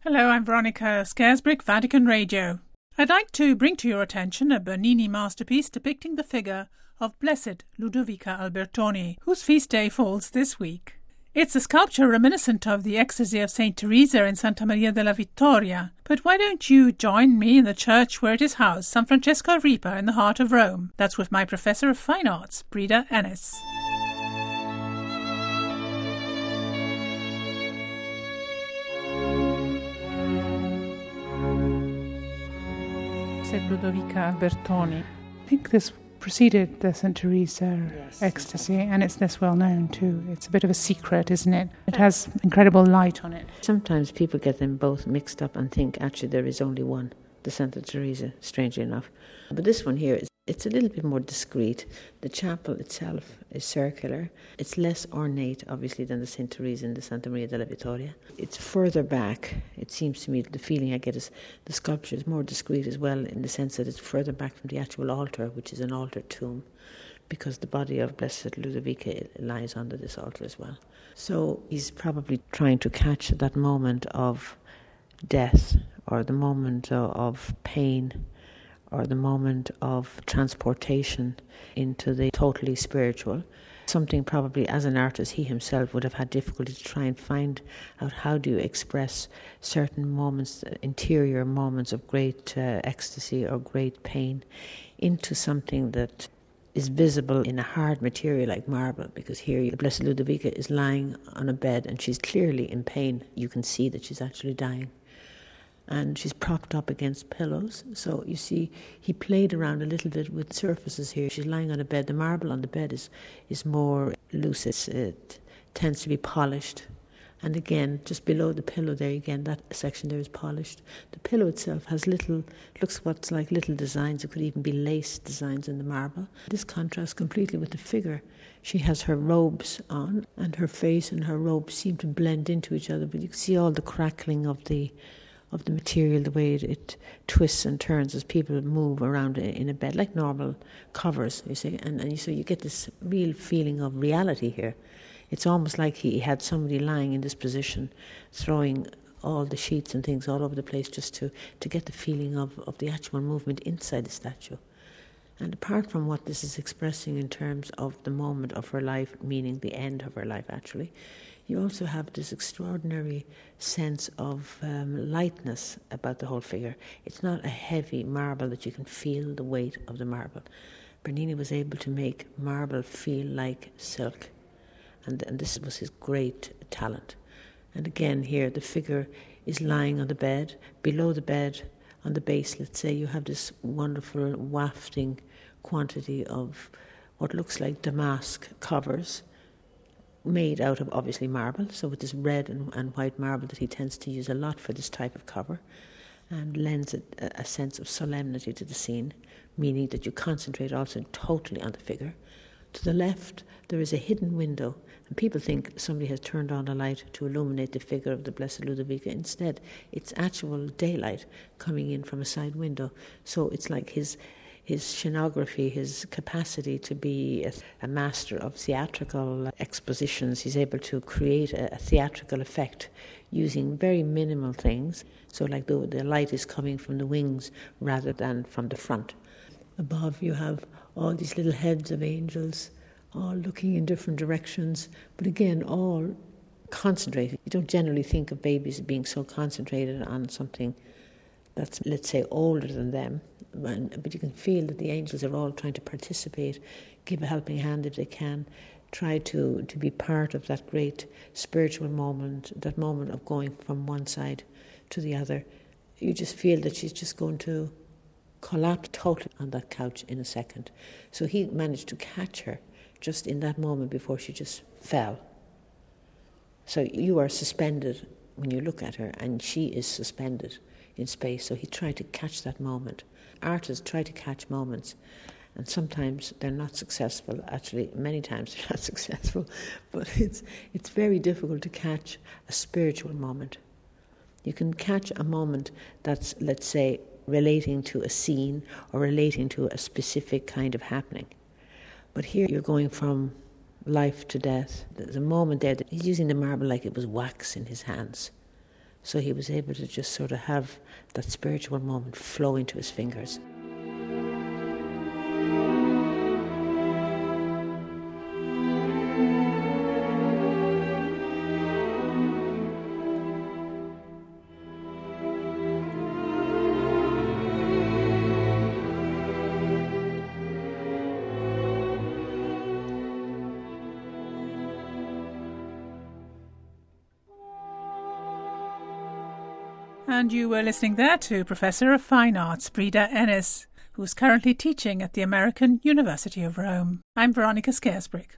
Hello, I'm Veronica Scaresbrick, Vatican Radio. I'd like to bring to your attention a Bernini masterpiece depicting the figure of Blessed Ludovica Albertoni, whose feast day falls this week. It's a sculpture reminiscent of the Ecstasy of St. Teresa in Santa Maria della Vittoria. But why don't you join me in the church where it is housed, San Francesco Ripa in the heart of Rome? That's with my Professor of Fine Arts, Breda Ennis. Ludovica Albertoni. I think this preceded the St. Teresa Ecstasy, and it's less well known too. It's a bit of a secret, isn't it? It has incredible light on it. Sometimes people get them both mixed up and think actually there is only one, the Santa Teresa, strangely enough. But this one here, it's a little bit more discreet. The chapel itself is circular. It's less ornate, obviously, than the St. Teresa and the Santa Maria della Vittoria. It's further back. It seems to me, the feeling I get is the sculpture is more discreet as well, in the sense that it's further back from the actual altar, which is an altar tomb, because the body of Blessed Ludovica lies under this altar as well. So he's probably trying to catch that moment of death, or the moment of pain, or the moment of transportation into the totally spiritual. Something probably as an artist he himself would have had difficulty to try and find out how do you express certain moments, interior moments of great ecstasy or great pain into something that is visible in a hard material like marble, because here the Blessed Ludovica is lying on a bed and she's clearly in pain. You can see that she's actually dying. And she's propped up against pillows. So you see, he played around a little bit with surfaces here. She's lying on a bed. The marble on the bed is more loose. It tends to be polished. And again, just below the pillow there, again, that section there is polished. The pillow itself has looks what's like little designs. It could even be lace designs in the marble. This contrasts completely with the figure. She has her robes on, and her face and her robes seem to blend into each other. But you can see all the crackling of the material, the way it twists and turns as people move around in a bed, like normal covers, you see. And so you get this real feeling of reality here. It's almost like he had somebody lying in this position, throwing all the sheets and things all over the place just to get the feeling of the actual movement inside the statue. And apart from what this is expressing in terms of the moment of her life, meaning the end of her life actually, you also have this extraordinary sense of lightness about the whole figure. It's not a heavy marble that you can feel the weight of the marble. Bernini was able to make marble feel like silk, and this was his great talent. And again here, the figure is lying on the bed. Below the bed, on the base, let's say, you have this wonderful wafting quantity of what looks like damask covers, made out of obviously marble, so with this red and white marble that he tends to use a lot for this type of cover, and lends it a sense of solemnity to the scene, meaning that you concentrate also totally on the figure. To the left there is a hidden window, and people think somebody has turned on a light to illuminate the figure of the Blessed Ludovica. Instead, it's actual daylight coming in from a side window, so it's like his scenography, his capacity to be a master of theatrical expositions. He's able to create a theatrical effect using very minimal things. So like the light is coming from the wings rather than from the front. Above you have all these little heads of angels, all looking in different directions, but again, all concentrated. You don't generally think of babies being so concentrated on something that's, let's say, older than them. But you can feel that the angels are all trying to participate, give a helping hand if they can, try to be part of that great spiritual moment, that moment of going from one side to the other. You just feel that she's just going to collapse totally on that couch in a second. So he managed to catch her just in that moment before she just fell. So you are suspended when you look at her, and she is suspended in space. So he tried to catch that moment. Artists try to catch moments, and sometimes they're not successful. Actually, many times they're not successful, but it's very difficult to catch a spiritual moment. You can catch a moment that's, let's say, relating to a scene or relating to a specific kind of happening. But here you're going from life to death. There's a moment there that he's using the marble like it was wax in his hands. So he was able to just sort of have that spiritual moment flow into his fingers. And you were listening there to Professor of Fine Arts Breda Ennis, who's currently teaching at the American University of Rome. I'm Veronica Scaresbrick.